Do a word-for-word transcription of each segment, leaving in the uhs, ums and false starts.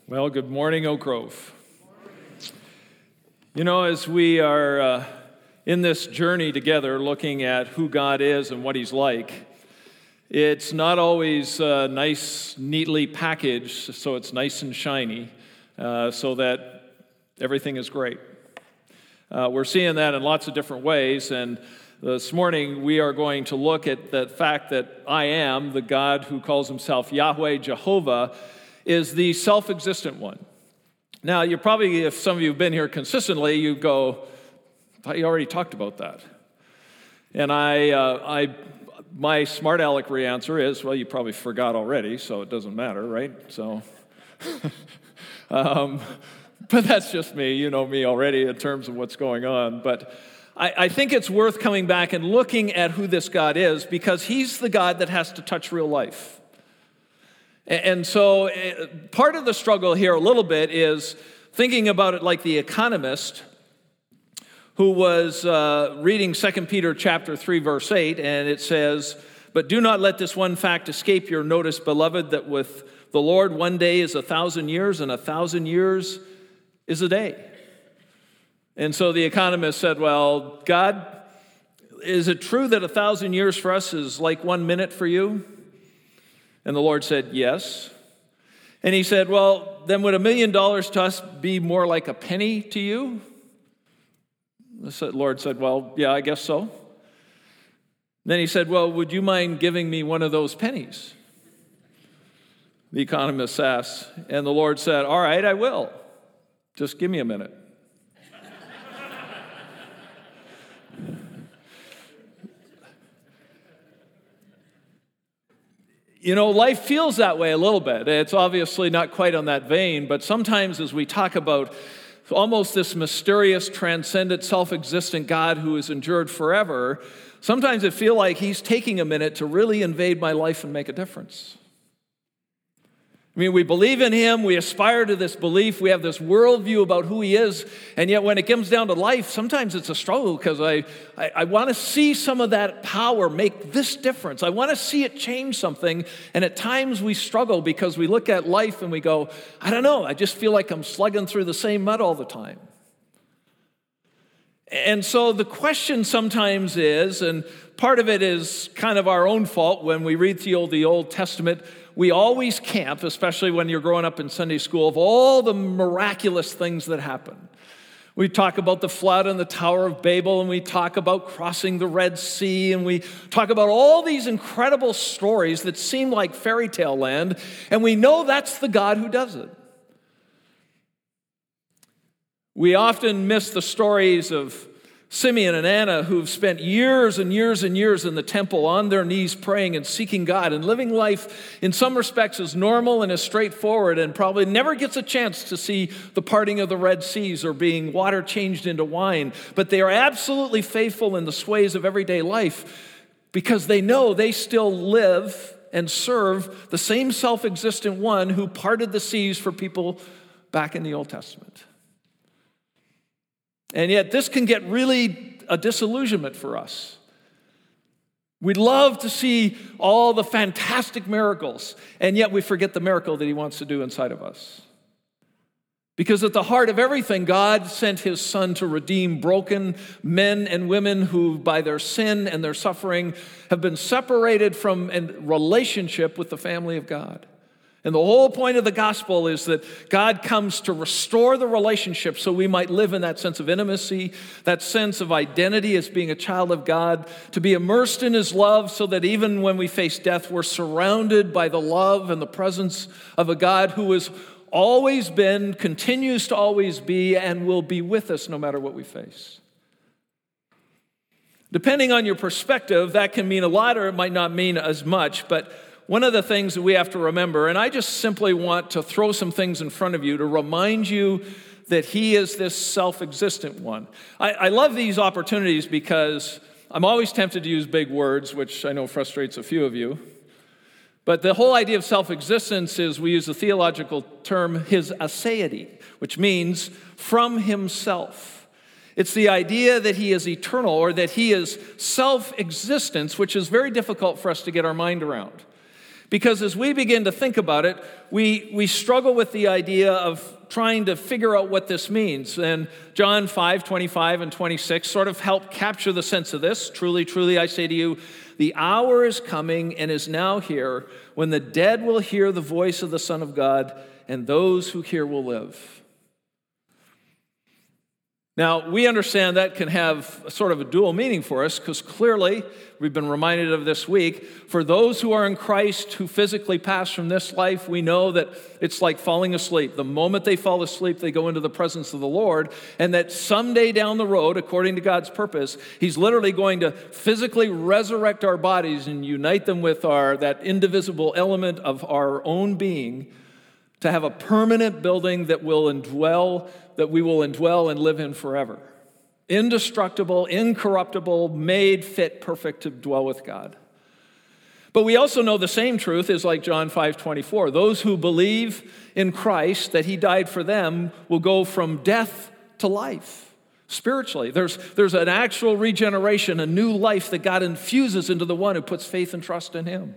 Well, good morning, Oak Grove. You know, as we are uh, in this journey together looking at who God is and what He's like, it's not always uh, nice, neatly packaged, so it's nice and shiny, uh, so that everything is great. Uh, we're seeing that in lots of different ways, and this morning we are going to look at the fact that I am, the God who calls Himself Yahweh, Jehovah, is the self-existent one. Now, you probably, if some of you have been here consistently, you go, I thought you already talked about that. And I, uh, I, my smart aleck answer is, well, you probably forgot already, so it doesn't matter, right? So, um, but that's just me. You know me already in terms of what's going on. But I, I think it's worth coming back and looking at who this God is, because He's the God that has to touch real life. And so part of the struggle here a little bit is thinking about it like the economist who was uh, reading Second Peter chapter three, verse eight, and it says, "But do not let this one fact escape your notice, beloved, that with the Lord one day is a thousand years, and a thousand years is a day." And so the economist said, well, God, is it true that a thousand years for us is like one minute for you? And the Lord said, yes. And he said, well, then would a million dollars to us be more like a penny to you? The Lord said, well, yeah, I guess so. Then he said, well, would you mind giving me one of those pennies? The economist asked, and the Lord said, all right, I will. Just give me a minute. You know, life feels that way a little bit. It's obviously not quite on that vein, but sometimes as we talk about almost this mysterious, transcendent, self-existent God who has endured forever, sometimes it feels like He's taking a minute to really invade my life and make a difference. I mean, we believe in Him, we aspire to this belief, we have this worldview about who He is, and yet when it comes down to life, sometimes it's a struggle because I, I, I want to see some of that power make this difference. I want to see it change something, and at times we struggle because we look at life and we go, I don't know, I just feel like I'm slugging through the same mud all the time. And so the question sometimes is, and part of it is kind of our own fault when we read the Old, the Old Testament, we always camp, especially when you're growing up in Sunday school, of all the miraculous things that happen. We talk about the flood and the Tower of Babel, and we talk about crossing the Red Sea, and we talk about all these incredible stories that seem like fairy tale land, and we know that's the God who does it. We often miss the stories of Simeon and Anna, who've spent years and years and years in the temple on their knees praying and seeking God and living life in some respects as normal and as straightforward, and probably never gets a chance to see the parting of the Red Seas or being water changed into wine. But they are absolutely faithful in the sways of everyday life because they know they still live and serve the same self-existent one who parted the seas for people back in the Old Testament. And yet this can get really a disillusionment for us. We'd love to see all the fantastic miracles, and yet we forget the miracle that He wants to do inside of us. Because at the heart of everything, God sent His Son to redeem broken men and women who, by their sin and their suffering, have been separated from a relationship with the family of God. And the whole point of the gospel is that God comes to restore the relationship so we might live in that sense of intimacy, that sense of identity as being a child of God, to be immersed in His love so that even when we face death, we're surrounded by the love and the presence of a God who has always been, continues to always be, and will be with us no matter what we face. Depending on your perspective, that can mean a lot or it might not mean as much, but one of the things that we have to remember, and I just simply want to throw some things in front of you to remind you that He is this self-existent one. I, I love these opportunities because I'm always tempted to use big words, which I know frustrates a few of you. But the whole idea of self-existence is we use the theological term His aseity, which means from Himself. It's the idea that He is eternal or that He is self-existence, which is very difficult for us to get our mind around. Because as we begin to think about it, we, we struggle with the idea of trying to figure out what this means. And John five, twenty-five and twenty-six sort of help capture the sense of this. Truly, truly, I say to you, the hour is coming and is now here when the dead will hear the voice of the Son of God, and those who hear will live. Now, we understand that can have a sort of a dual meaning for us, because clearly, we've been reminded of this week, for those who are in Christ who physically pass from this life, we know that it's like falling asleep. The moment they fall asleep, they go into the presence of the Lord, and that someday down the road, according to God's purpose, He's literally going to physically resurrect our bodies and unite them with our that indivisible element of our own being, to have a permanent building that will indwell, that we will indwell and live in forever. Indestructible, incorruptible, made fit, perfect to dwell with God. But we also know the same truth is like John five twenty-four. Those who believe in Christ, that He died for them, will go from death to life. Spiritually, there's, there's an actual regeneration, a new life that God infuses into the one who puts faith and trust in Him.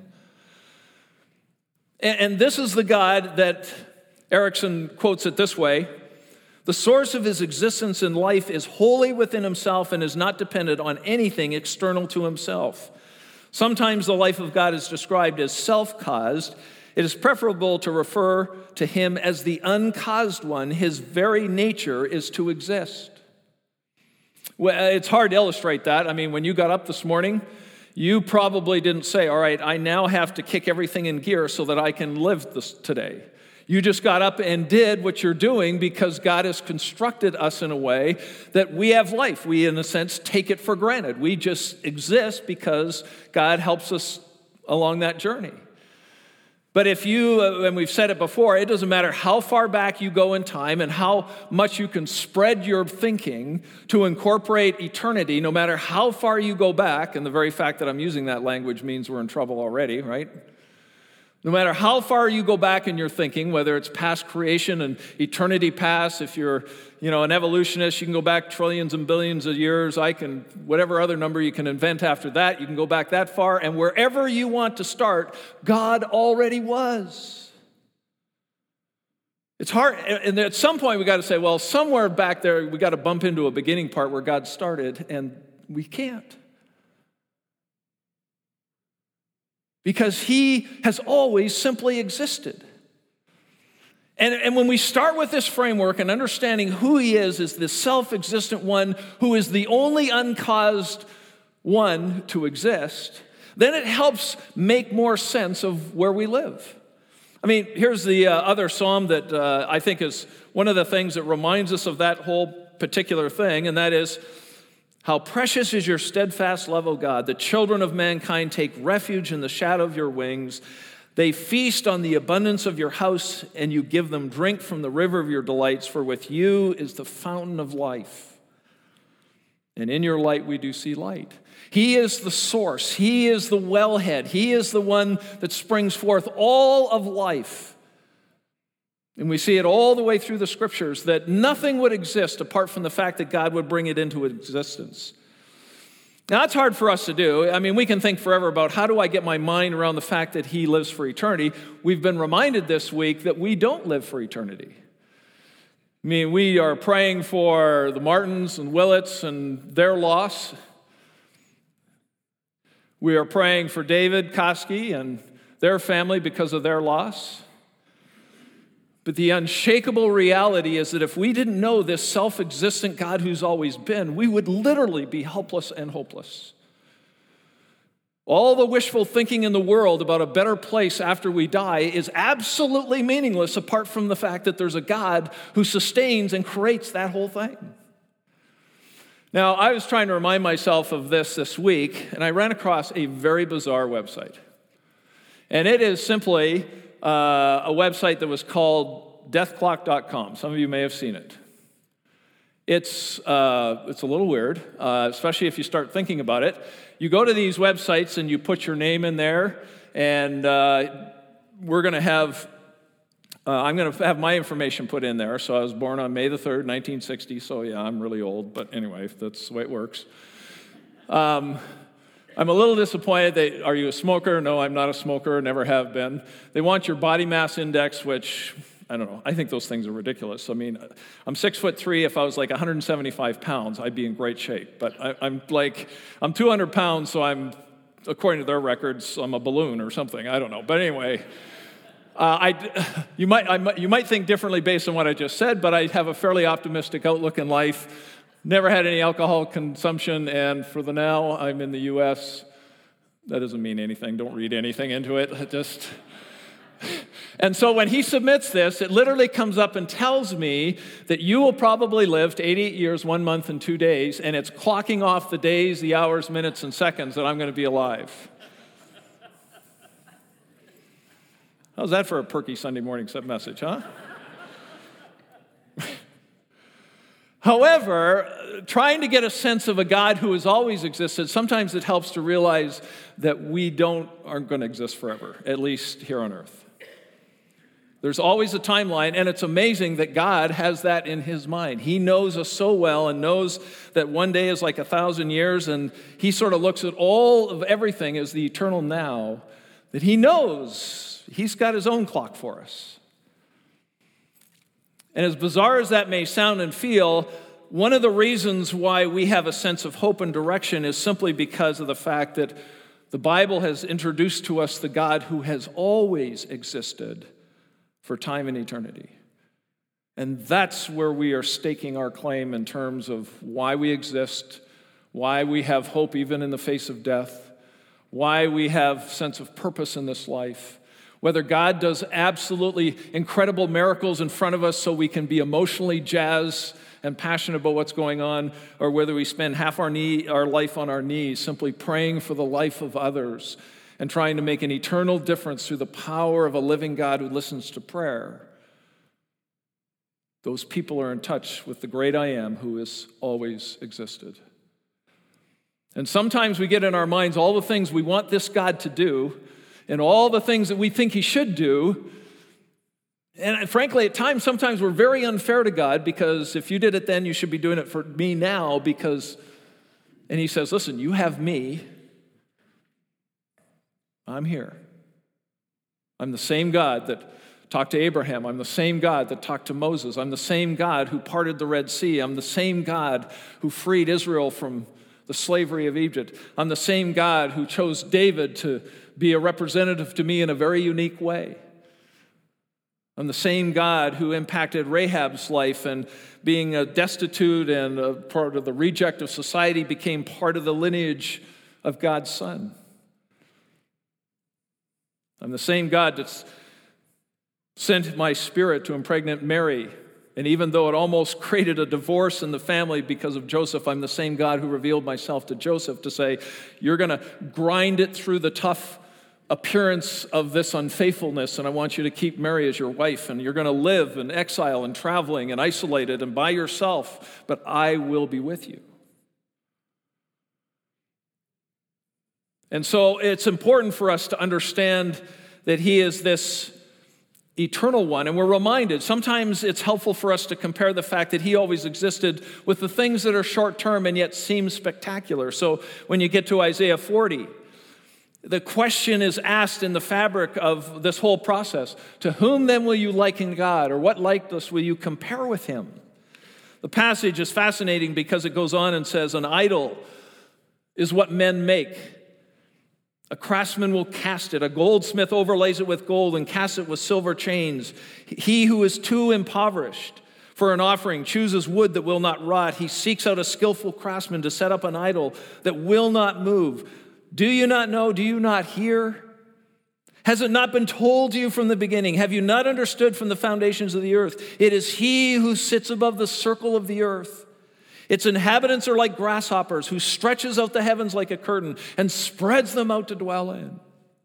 And this is the God that Erickson quotes it this way: the source of His existence in life is wholly within Himself and is not dependent on anything external to Himself. Sometimes the life of God is described as self-caused. It is preferable to refer to Him as the uncaused one. His very nature is to exist. Well, it's hard to illustrate that. I mean, when you got up this morning, you probably didn't say, all right, I now have to kick everything in gear so that I can live this today. You just got up and did what you're doing because God has constructed us in a way that we have life. We, in a sense, take it for granted. We just exist because God helps us along that journey. But if you, and we've said it before, it doesn't matter how far back you go in time and how much you can spread your thinking to incorporate eternity, no matter how far you go back, and the very fact that I'm using that language means we're in trouble already, right? No matter how far you go back in your thinking, whether it's past creation and eternity past, if you're, you know, an evolutionist, you can go back trillions and billions of years. I can, whatever other number you can invent after that, you can go back that far. And wherever you want to start, God already was. It's hard, and at some point we got to say, well, somewhere back there we got to bump into a beginning part where God started, and we can't. Because He has always simply existed. And, and when we start with this framework and understanding who He is, is the self-existent one who is the only uncaused one to exist, then it helps make more sense of where we live. I mean, here's the uh, other psalm that uh, I think is one of the things that reminds us of that whole particular thing, and that is, how precious is your steadfast love, O God. The children of mankind take refuge in the shadow of your wings. They feast on the abundance of your house, and you give them drink from the river of your delights, for with you is the fountain of life. And in your light we do see light. He is the source. He is the wellhead. He is the one that springs forth all of life. And we see it all the way through the scriptures that nothing would exist apart from the fact that God would bring it into existence. Now, that's hard for us to do. I mean, we can think forever about how do I get my mind around the fact that He lives for eternity. We've been reminded this week that we don't live for eternity. I mean, we are praying for the Martins and Willets and their loss. We are praying for David Koski and their family because of their loss. But the unshakable reality is that if we didn't know this self-existent God who's always been, we would literally be helpless and hopeless. All the wishful thinking in the world about a better place after we die is absolutely meaningless apart from the fact that there's a God who sustains and creates that whole thing. Now, I was trying to remind myself of this this week, and I ran across a very bizarre website. And it is simply Uh, a website that was called death clock dot com. Some of you may have seen it. It's, uh, it's a little weird, uh, especially if you start thinking about it. You go to these websites and you put your name in there, and uh, we're going to have, uh, I'm going to have my information put in there. So I was born on May the third, nineteen sixty, so yeah, I'm really old, but anyway, that's the way it works. Um, I'm a little disappointed. They, are you a smoker? No, I'm not a smoker, never have been. They want your body mass index, which, I don't know, I think those things are ridiculous. I mean, I'm six foot three. If I was like one hundred seventy-five pounds, I'd be in great shape. But I, I'm like, I'm two hundred pounds, so I'm, according to their records, I'm a balloon or something. I don't know. But anyway, uh, I, you, might, I might, you might think differently based on what I just said, but I have a fairly optimistic outlook in life. Never had any alcohol consumption, and for the now, I'm in the U S That doesn't mean anything. Don't read anything into it. It just... And so when he submits this, it literally comes up and tells me that you will probably live to eighty-eight years, one month, and two days, and it's clocking off the days, the hours, minutes, and seconds that I'm going to be alive. How's that for a perky Sunday morning message, huh? However, trying to get a sense of a God who has always existed, sometimes it helps to realize that we don't aren't going to exist forever, at least here on earth. There's always a timeline, and it's amazing that God has that in his mind. He knows us so well and knows that one day is like a thousand years, and he sort of looks at all of everything as the eternal now, that he knows he's got his own clock for us. And as bizarre as that may sound and feel, one of the reasons why we have a sense of hope and direction is simply because of the fact that the Bible has introduced to us the God who has always existed for time and eternity. And that's where we are staking our claim in terms of why we exist, why we have hope even in the face of death, why we have sense of purpose in this life. Whether God does absolutely incredible miracles in front of us so we can be emotionally jazzed and passionate about what's going on, or whether we spend half our, knee, our life on our knees simply praying for the life of others and trying to make an eternal difference through the power of a living God who listens to prayer, those people are in touch with the great I Am who has always existed. And sometimes we get in our minds all the things we want this God to do, and all the things that we think he should do. And frankly, at times, sometimes we're very unfair to God, because if you did it then, you should be doing it for me now, because, and he says, listen, you have me. I'm here. I'm the same God that talked to Abraham. I'm the same God that talked to Moses. I'm the same God who parted the Red Sea. I'm the same God who freed Israel from the slavery of Egypt. I'm the same God who chose David to be a representative to me in a very unique way. I'm the same God who impacted Rahab's life, and being a destitute and a part of the reject of society became part of the lineage of God's Son. I'm the same God that's sent my Spirit to impregnate Mary. And even though it almost created a divorce in the family because of Joseph, I'm the same God who revealed myself to Joseph to say, you're going to grind it through the tough appearance of this unfaithfulness, and I want you to keep Mary as your wife, and you're going to live in exile and traveling and isolated and by yourself, but I will be with you. And so it's important for us to understand that he is this eternal one, and we're reminded, sometimes it's helpful for us to compare the fact that he always existed with the things that are short-term and yet seem spectacular. So when you get to Isaiah forty, the question is asked in the fabric of this whole process, to whom then will you liken God, or what likeness will you compare with him? The passage is fascinating because it goes on and says, an idol is what men make. A craftsman will cast it. A goldsmith overlays it with gold and casts it with silver chains. He who is too impoverished for an offering chooses wood that will not rot. He seeks out a skillful craftsman to set up an idol that will not move. Do you not know? Do you not hear? Has it not been told to you from the beginning? Have you not understood from the foundations of the earth? It is he who sits above the circle of the earth. Its inhabitants are like grasshoppers, who stretches out the heavens like a curtain and spreads them out to dwell in.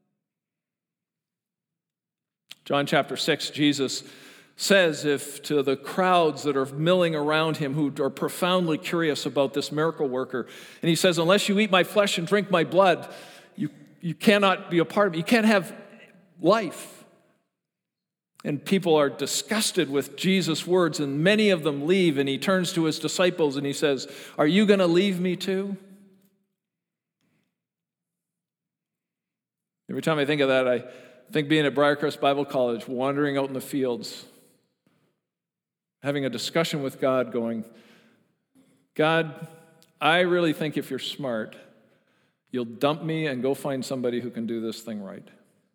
John chapter six, Jesus says if to the crowds that are milling around him who are profoundly curious about this miracle worker, and he says, unless you eat my flesh and drink my blood, you, you cannot be a part of it. You can't have life. And people are disgusted with Jesus' words, and many of them leave, and he turns to his disciples and he says, are you going to leave me too? Every time I think of that, I think being at Briarcrest Bible College, wandering out in the fields, having a discussion with God, going, God, I really think if you're smart, you'll dump me and go find somebody who can do this thing right.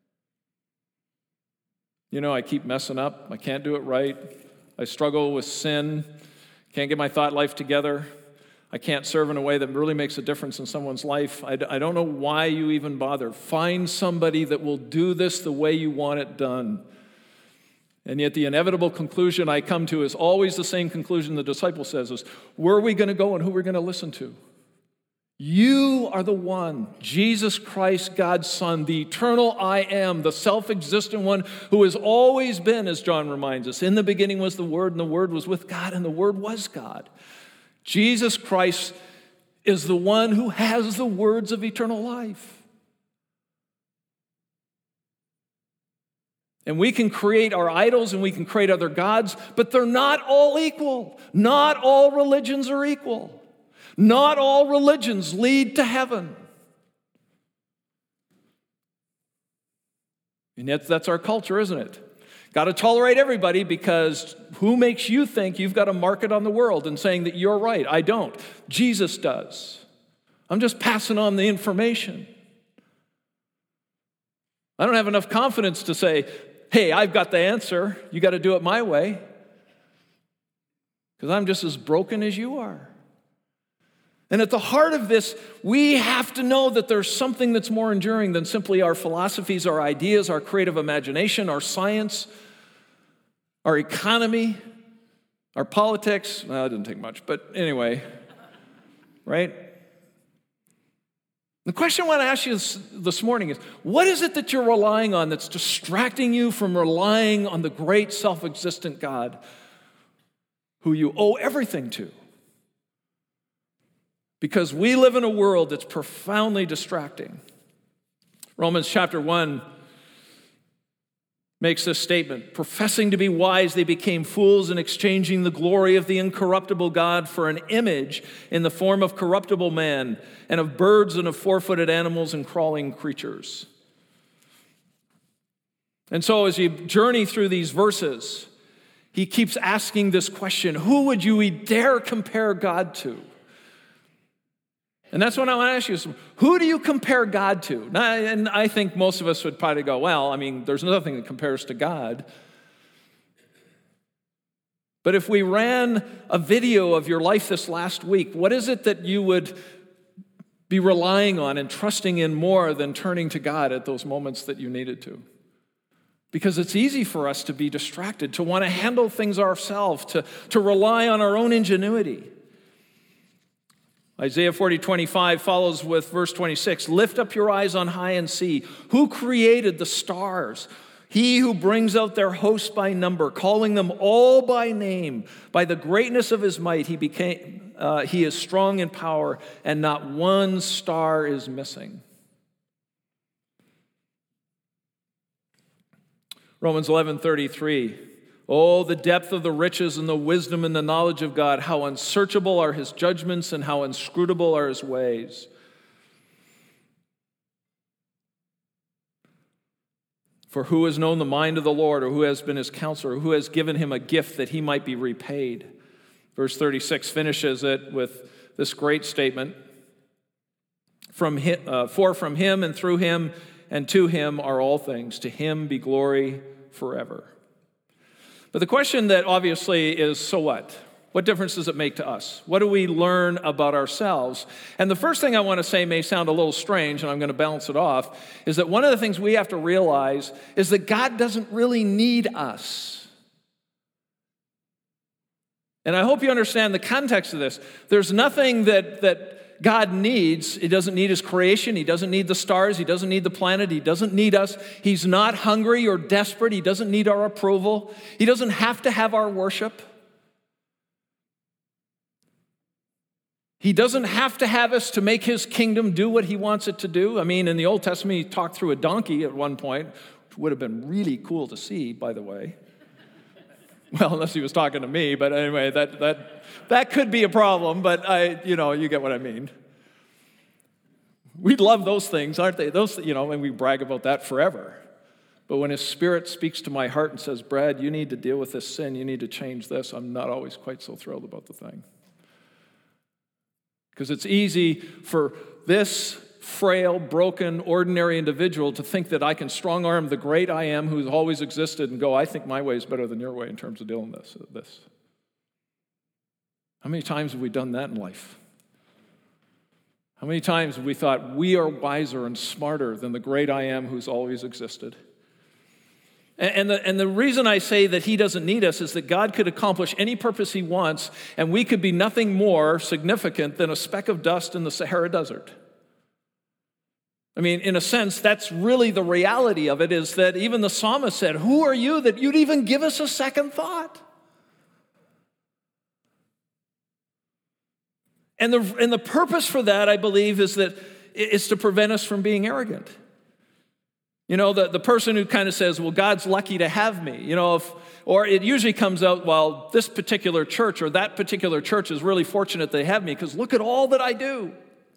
You know, I keep messing up. I can't do it right. I struggle with sin. Can't get my thought life together. I can't serve in a way that really makes a difference in someone's life. I, I don't know why you even bother. Find somebody that will do this the way you want it done. And yet the inevitable conclusion I come to is always the same conclusion the disciple says is, where are we going to go and who we're going to listen to? You are the one, Jesus Christ, God's Son, the eternal I am, the self-existent one who has always been, as John reminds us. In the beginning was the Word, and the Word was with God, and the Word was God. Jesus Christ is the one who has the words of eternal life. And we can create our idols and we can create other gods, but they're not all equal. Not all religions are equal. Not all religions lead to heaven. And yet that's our culture, isn't it? Got to tolerate everybody because who makes you think you've got a market on the world and saying that you're right? I don't. Jesus does. I'm just passing on the information. I don't have enough confidence to say, hey, I've got the answer. You got to do it my way. Because I'm just as broken as you are. And at the heart of this, we have to know that there's something that's more enduring than simply our philosophies, our ideas, our creative imagination, our science, our economy, our politics. Well, it didn't take much, but anyway, right? The question I want to ask you this, this morning is, what is it that you're relying on that's distracting you from relying on the great self-existent God who you owe everything to? Because we live in a world that's profoundly distracting. Romans chapter one makes this statement, professing to be wise, they became fools in exchanging the glory of the incorruptible God for an image in the form of corruptible man and of birds and of four-footed animals and crawling creatures. And so as you journey through these verses, he keeps asking this question, who would you dare compare God to? And that's what I want to ask you is, who do you compare God to? Now, and I think most of us would probably go, well, I mean, there's nothing that compares to God. But if we ran a video of your life this last week, what is it that you would be relying on and trusting in more than turning to God at those moments that you needed to? Because it's easy for us to be distracted, to want to handle things ourselves, to, to rely on our own ingenuity. Isaiah forty twenty-five follows with verse twenty-six. Lift up your eyes on high and see. Who created the stars? He who brings out their hosts by number, calling them all by name. By the greatness of his might, he became. Uh, he is strong in power, and not one star is missing. Romans eleven thirty-three. Oh, the depth of the riches and the wisdom and the knowledge of God. How unsearchable are his judgments and how inscrutable are his ways. For who has known the mind of the Lord, or who has been his counselor, or who has given him a gift that he might be repaid? Verse thirty-six finishes it with this great statement. From him, uh, For from him and through him and to him are all things. To him be glory forever. But the question that obviously is, so what? What difference does it make to us? What do we learn about ourselves? And the first thing I want to say may sound a little strange, and I'm going to balance it off, is that one of the things we have to realize is that God doesn't really need us. And I hope you understand the context of this. There's nothing that, that God needs. He doesn't need his creation. He doesn't need the stars. He doesn't need the planet. He doesn't need us. He's not hungry or desperate. He doesn't need our approval. He doesn't have to have our worship. He doesn't have to have us to make his kingdom do what he wants it to do. I mean, in the Old Testament, he talked through a donkey at one point, which would have been really cool to see, by the way. Well, unless he was talking to me, but anyway, that that that could be a problem, but I, you know, you get what I mean. We love those things, aren't they? Those, you know, and we brag about that forever. But when his Spirit speaks to my heart and says, Brad, you need to deal with this sin, you need to change this, I'm not always quite so thrilled about the thing. Because it's easy for this frail, broken, ordinary individual to think that I can strong-arm the great I am who's always existed and go, I think my way is better than your way in terms of dealing with this. this. How many times have we done that in life? How many times have we thought we are wiser and smarter than the great I am who's always existed? And the, and the reason I say that he doesn't need us is that God could accomplish any purpose he wants, and we could be nothing more significant than a speck of dust in the Sahara Desert. I mean, in a sense, that's really the reality of it, is that even the psalmist said, who are you that you'd even give us a second thought? And the, and the purpose for that, I believe, is that it's to prevent us from being arrogant. You know, the, the person who kind of says, well, God's lucky to have me, you know, if, or it usually comes out, well, this particular church or that particular church is really fortunate they have me because look at all that I do.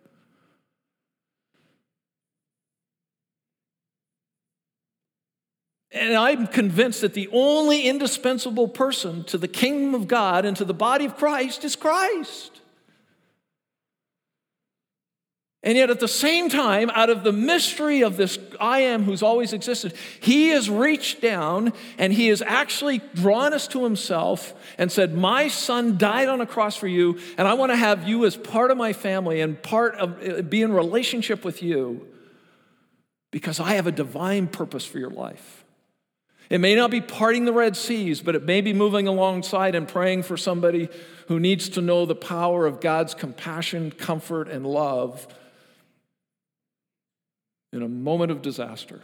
And I'm convinced that the only indispensable person to the kingdom of God and to the body of Christ is Christ. And yet at the same time, out of the mystery of this I am who's always existed, he has reached down and he has actually drawn us to himself and said, my son died on a cross for you, and I want to have you as part of my family and part of be in relationship with you because I have a divine purpose for your life. It may not be parting the Red Seas, but it may be moving alongside and praying for somebody who needs to know the power of God's compassion, comfort, and love in a moment of disaster.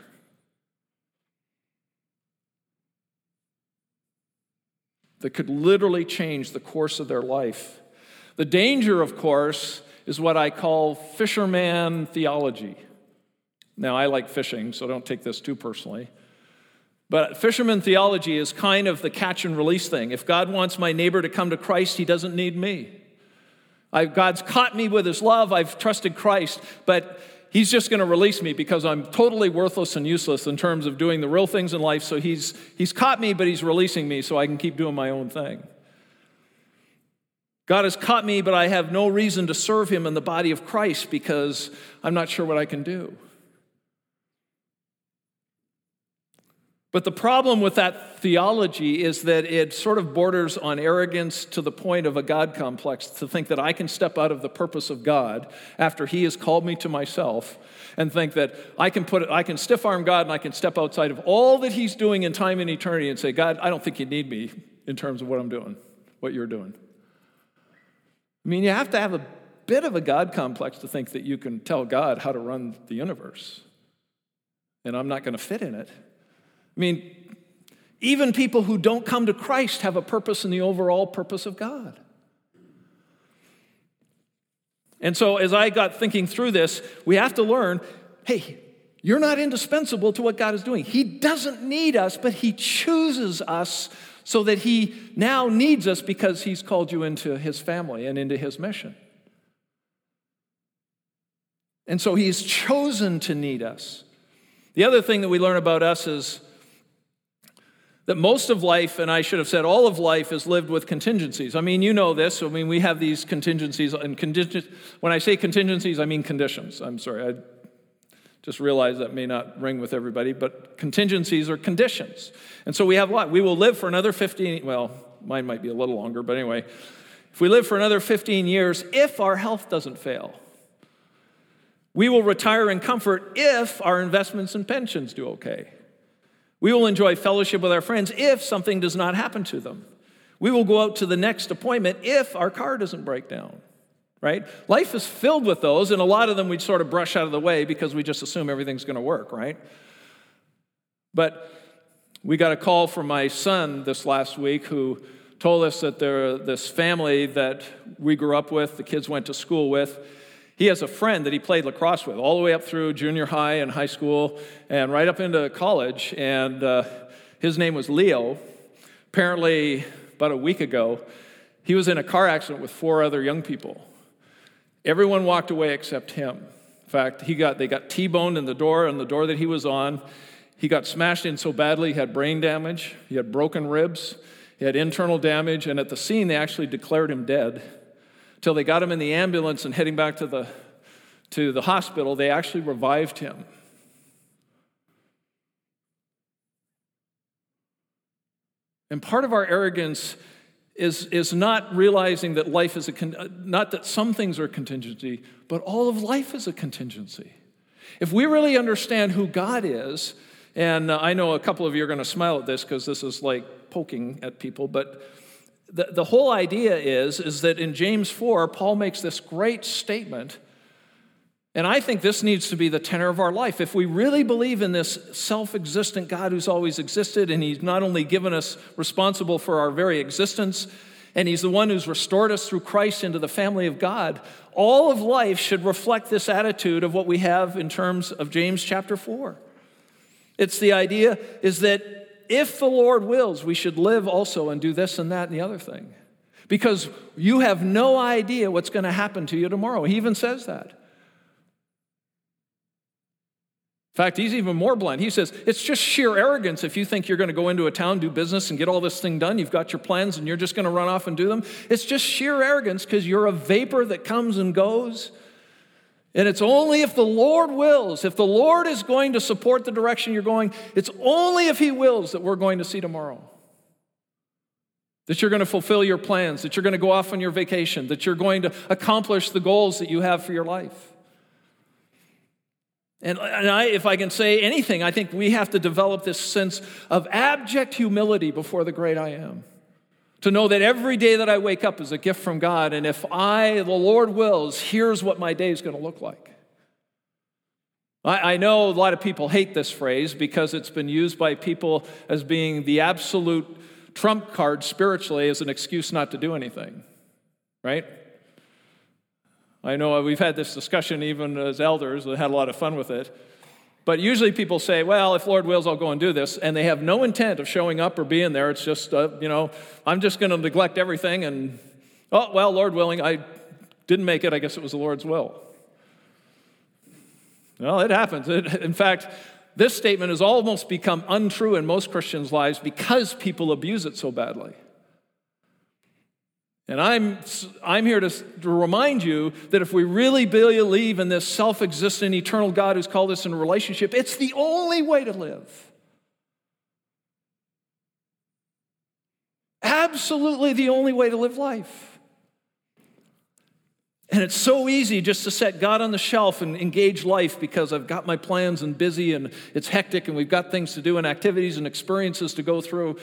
That could literally change the course of their life. The danger, of course, is what I call fisherman theology. Now, I like fishing, so don't take this too personally. But fisherman theology is kind of the catch and release thing. If God wants my neighbor to come to Christ, he doesn't need me. I've, God's caught me with his love. I've trusted Christ, but he's just going to release me because I'm totally worthless and useless in terms of doing the real things in life. So he's, he's caught me, but he's releasing me so I can keep doing my own thing. God has caught me, but I have no reason to serve him in the body of Christ because I'm not sure what I can do. But the problem with that theology is that it sort of borders on arrogance to the point of a God complex, to think that I can step out of the purpose of God after he has called me to myself and think that I can put it, I can stiff-arm God and I can step outside of all that he's doing in time and eternity and say, God, I don't think you need me in terms of what I'm doing, what you're doing. I mean, you have to have a bit of a God complex to think that you can tell God how to run the universe, and I'm not going to fit in it. I mean, even people who don't come to Christ have a purpose in the overall purpose of God. And so as I got thinking through this, we have to learn, hey, you're not indispensable to what God is doing. He doesn't need us, but he chooses us so that he now needs us because he's called you into his family and into his mission. And so he's chosen to need us. The other thing that we learn about us is that most of life, and I should have said all of life, is lived with contingencies. I mean, you know this. I mean, we have these contingencies. And contingent, when I say contingencies, I mean conditions. I'm sorry. I just realized that may not ring with everybody, but contingencies are conditions. And so we have what? We will live for another fifteen, well, mine might be a little longer, but anyway. If we live for another fifteen years, if our health doesn't fail. We will retire in comfort if our investments and pensions do okay. We will enjoy fellowship with our friends if something does not happen to them. We will go out to the next appointment if our car doesn't break down, right? Life is filled with those, and a lot of them we sort of brush out of the way because we just assume everything's going to work, right? But we got a call from my son this last week who told us that there, this family that we grew up with, the kids went to school with, he has a friend that he played lacrosse with all the way up through junior high and high school and right up into college. And uh, his name was Leo. Apparently, about a week ago, he was in a car accident with four other young people. Everyone walked away except him. fact, he got they got T-boned in the door, on the door that he was on. He got smashed in so badly, he had brain damage, he had broken ribs, he had internal damage, and at the scene, they actually declared him dead. Till they got him in the ambulance and heading back to the, to the hospital, they actually revived him. And part of our arrogance is, is not realizing that life is a, con- not that some things are a contingency, but all of life is a contingency. If we really understand who God is, and I know a couple of you are going to smile at this because this is like poking at people, but the, the whole idea is, is that in James four, Paul makes this great statement, and I think this needs to be the tenor of our life. If we really believe in this self-existent God who's always existed, and he's not only given us responsible for our very existence, and he's the one who's restored us through Christ into the family of God, all of life should reflect this attitude of what we have in terms of James chapter four. It's the idea is that if the Lord wills, we should live also and do this and that and the other thing. Because you have no idea what's going to happen to you tomorrow. He even says that. In fact, he's even more blunt. He says, it's just sheer arrogance if you think you're going to go into a town, do business, and get all this thing done. You've got your plans, and you're just going to run off and do them. It's just sheer arrogance because you're a vapor that comes and goes. And it's only if the Lord wills, if the Lord is going to support the direction you're going, it's only if he wills that we're going to see tomorrow. That you're going to fulfill your plans, that you're going to go off on your vacation, that you're going to accomplish the goals that you have for your life. And I, if I can say anything, I think we have to develop this sense of abject humility before the great I am. To know that every day that I wake up is a gift from God, and if I, the Lord wills, here's what my day is going to look like. I, I know a lot of people hate this phrase because it's been used by people as being the absolute trump card spiritually as an excuse not to do anything, right? I know we've had this discussion even as elders. We had a lot of fun with it. But usually people say, well, if Lord wills, I'll go and do this. And they have no intent of showing up or being there. It's just, uh, you know, I'm just going to neglect everything. And, oh, well, Lord willing, I didn't make it. I guess it was the Lord's will. Well, it happens. It, in fact, this statement has almost become untrue in most Christians' lives because people abuse it so badly. And I'm, I'm here to, to remind you that if we really believe in this self-existent, eternal God who's called us in a relationship, it's the only way to live. Absolutely the only way to live life. And it's so easy just to set God on the shelf and engage life because I've got my plans and busy and it's hectic and we've got things to do and activities and experiences to go through.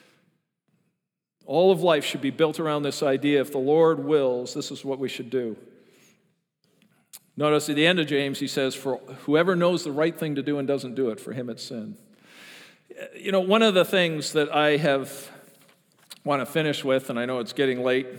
All of life should be built around this idea. If the Lord wills, this is what we should do. Notice at the end of James, he says, for whoever knows the right thing to do and doesn't do it, for him it's sin. You know, one of the things that I have want to finish with, and I know it's getting late,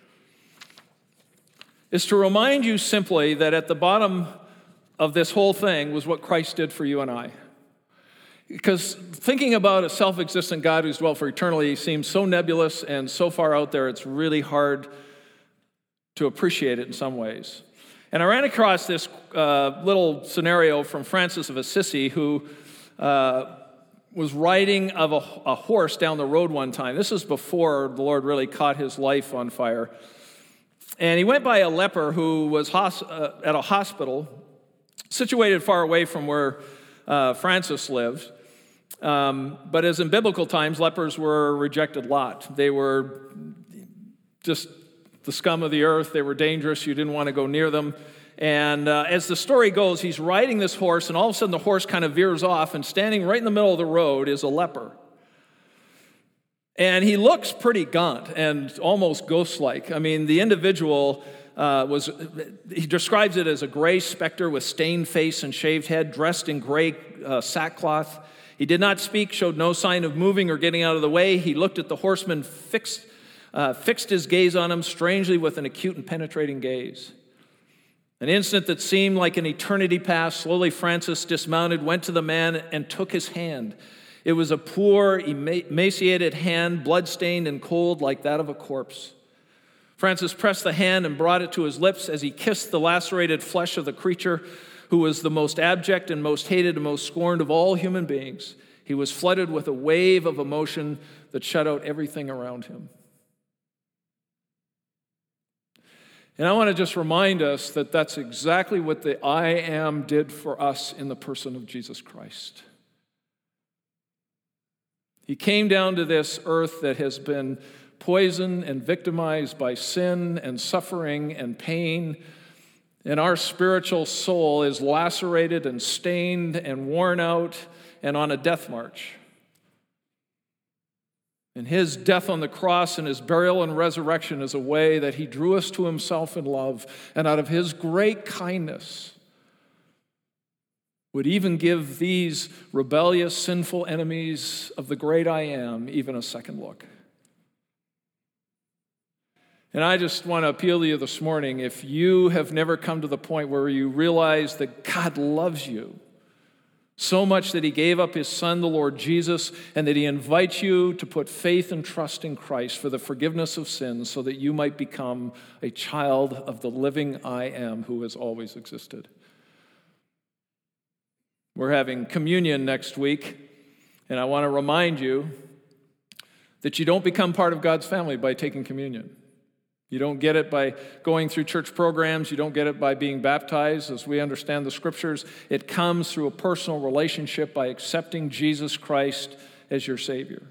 is to remind you simply that at the bottom of this whole thing was what Christ did for you and I. Because thinking about a self-existent God who's dwelt for eternity seems so nebulous and so far out there, it's really hard to appreciate it in some ways. And I ran across this uh, little scenario from Francis of Assisi, who uh, was riding of a, a horse down the road one time. This is before the Lord really caught his life on fire. And he went by a leper who was hos- uh, at a hospital situated far away from where uh, Francis lived. Um, but as in biblical times, lepers were a rejected lot. They were just the scum of the earth. They were dangerous. You didn't want to go near them. And uh, as the story goes, he's riding this horse, and all of a sudden the horse kind of veers off, and standing right in the middle of the road is a leper. And he looks pretty gaunt and almost ghost-like. I mean, the individual uh, was, he describes it as a gray specter with stained face and shaved head, dressed in gray uh, sackcloth. He did not speak, showed no sign of moving or getting out of the way. He looked at the horseman, fixed, uh, fixed his gaze on him strangely with an acute and penetrating gaze. An instant that seemed like an eternity passed. Slowly Francis dismounted, went to the man, and took his hand. It was a poor, emaciated hand, blood-stained and cold like that of a corpse. Francis pressed the hand and brought it to his lips as he kissed the lacerated flesh of the creature, who was the most abject and most hated and most scorned of all human beings, he was flooded with a wave of emotion that shut out everything around him. And I want to just remind us that that's exactly what the I Am did for us in the person of Jesus Christ. He came down to this earth that has been poisoned and victimized by sin and suffering and pain, and our spiritual soul is lacerated and stained and worn out and on a death march. And his death on the cross and his burial and resurrection is a way that he drew us to himself in love, and out of his great kindness would even give these rebellious, sinful enemies of the great I Am even a second look. And I just want to appeal to you this morning, if you have never come to the point where you realize that God loves you so much that he gave up his son, the Lord Jesus, and that he invites you to put faith and trust in Christ for the forgiveness of sins so that you might become a child of the living I Am who has always existed. We're having communion next week, and I want to remind you that you don't become part of God's family by taking communion. You don't get it by going through church programs. You don't get it by being baptized. As we understand the scriptures, it comes through a personal relationship by accepting Jesus Christ as your Savior.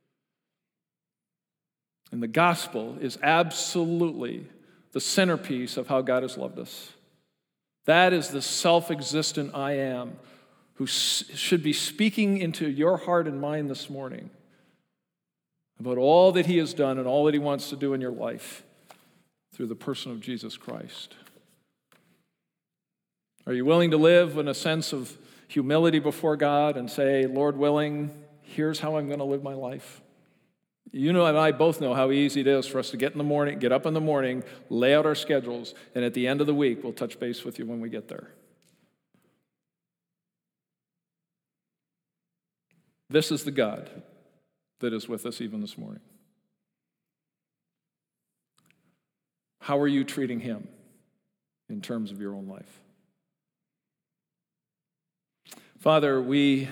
And the gospel is absolutely the centerpiece of how God has loved us. That is the self-existent I Am who should be speaking into your heart and mind this morning about all that he has done and all that he wants to do in your life through the person of Jesus Christ. Are you willing to live in a sense of humility before God and say, Lord willing, here's how I'm going to live my life? You know, and I both know how easy it is for us to get in the morning, get up in the morning, lay out our schedules, and at the end of the week, we'll touch base with you when we get there. This is the God that is with us even this morning. How are you treating him in terms of your own life? Father, we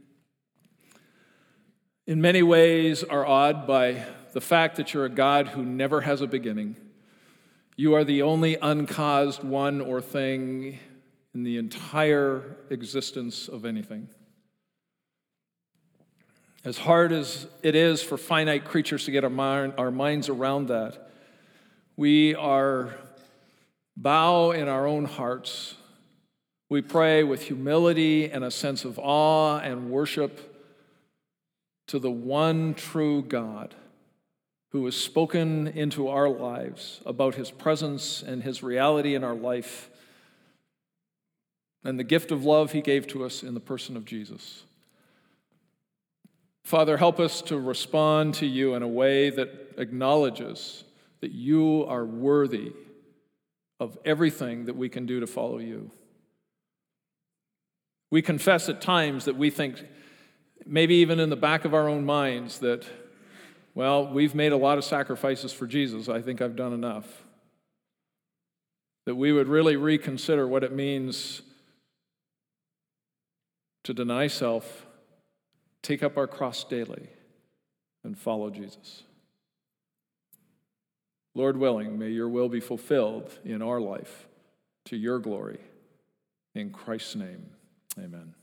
in many ways are awed by the fact that you're a God who never has a beginning. You are the only uncaused one or thing in the entire existence of anything. As hard as it is for finite creatures to get our, mind, our minds around that, we are bow in our own hearts. We pray with humility and a sense of awe and worship to the one true God who has spoken into our lives about his presence and his reality in our life and the gift of love he gave to us in the person of Jesus. Father, help us to respond to you in a way that acknowledges that you are worthy of everything that we can do to follow you. We confess at times that we think, maybe even in the back of our own minds, that, well, we've made a lot of sacrifices for Jesus. I think I've done enough. That we would really reconsider what it means to deny self, take up our cross daily, and follow Jesus. Lord willing, may your will be fulfilled in our life to your glory. In Christ's name, amen.